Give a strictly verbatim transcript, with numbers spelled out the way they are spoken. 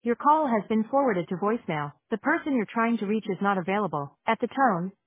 Your call has been forwarded to voicemail. The person you're trying to reach is not available. At the tone,